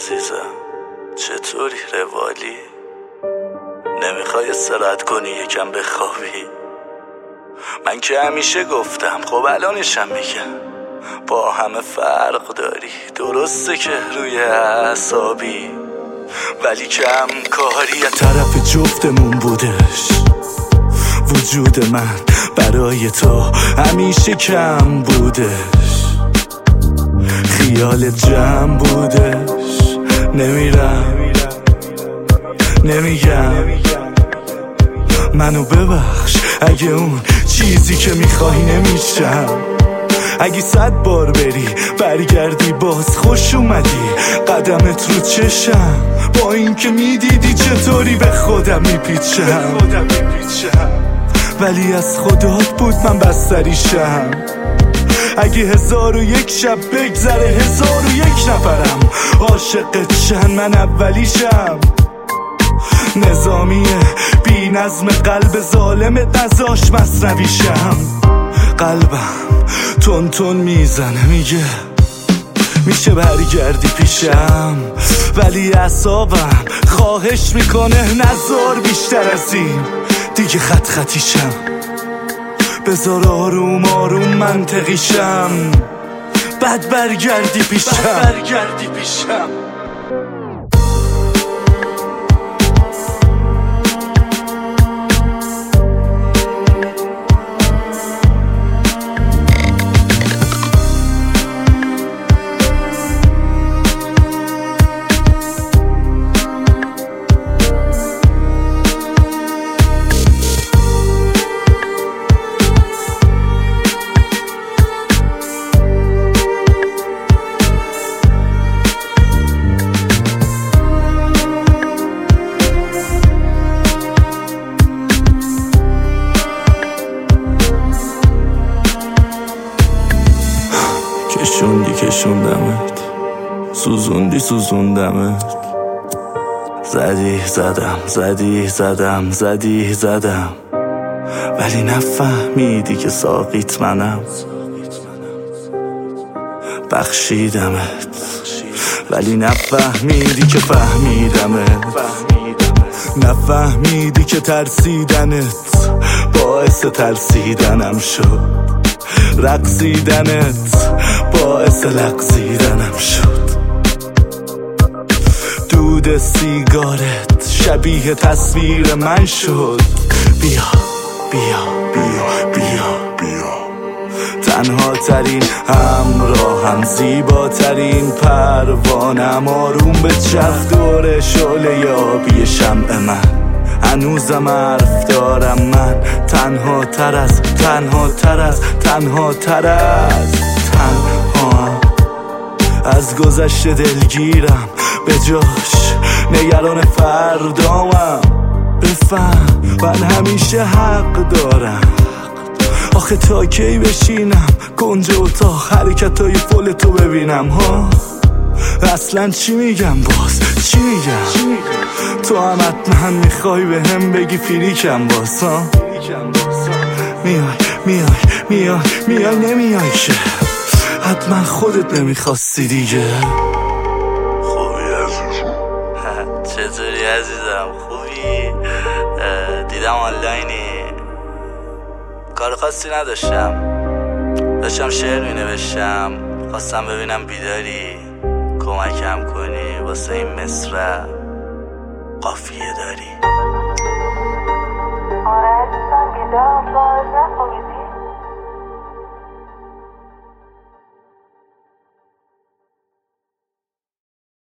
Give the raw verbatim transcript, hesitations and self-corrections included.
عزیزم، چطوری روالی؟ نمیخوای استراحت کنی یکم بخوابی؟ من که همیشه گفتم، خب الانشم میگم، با همه فرق داری. درسته که روی اعصابی، ولی کم کاری یه طرف جفتمون بودش. وجود من برای تو همیشه کم بودش، خیال جمع بودش. نمیرم نمیگم منو ببخش اگه اون چیزی که میخوای نمیشم. اگه صد بار بری برگردی باز خوش اومدی، قدمت رو چشم، با این که میدیدی چطوری به خودم میپیچم. ولی از خدات بود من بستریشم. اگه هزار و یک شب بگذره هزار و یک نفرم عاشقت شن، من اولیشم. نظامیه بی نظم قلب ظالمت نزاش مصنویشم. قلبم تون تون میزنه میگه میشه برگردی پیشم، ولی اعصابم خواهش میکنه نذار بیشتر از این دیگه خط خطیشم. بذار آروم آروم منطقیشم، بعد برگردی پیشم بعد برگردی پیشم. کشوندی کشوندمت، سوزوندی سوزوندمت، زدی زدم زدی زدم زدی زدم، ولی نفهمیدی که ساقیت منم. بخشیدمت ولی نفهمیدی که فهمیدمت. نفهمیدی که ترسیدنت باعث ترسیدنم شد، رقصیدنت باعث لغزیدنم شد. دود سیگارت شبیه تصویر من شد. بیا بیا بیا بیا بیا، تنها ترین همراهم، زیباترین پروانم، آروم به چرخ دور شعله یابی شمع من. هنوزم حرف دارم من، تنها تر از تنها تر از تنها تر از تنها از گذشته دلگیرم، به جاش نگران فردامم. بفهم من همیشه حق دارم، آخه تا کی بشینم کنج اتاق حرکتای فول تو ببینم ها؟ اصلا چی میگم باز چی میگم؟ تو هم حتما میخوای به هم بگی فریکم باز ها؟ میای میای میای میای نمیای که حتما خودت نمیخواستی دیگه. خوبی عزیزم؟ چطوری عزیزم؟ خوبی؟ دیدم آنلاینی، کار خاصی نداشتم، داشتم شعر می نوشتم، خواستم ببینم بیداری، کمکم کنی واسه این مصرع قافیه داری. آره عزیزم بیدار باز نخوابیدی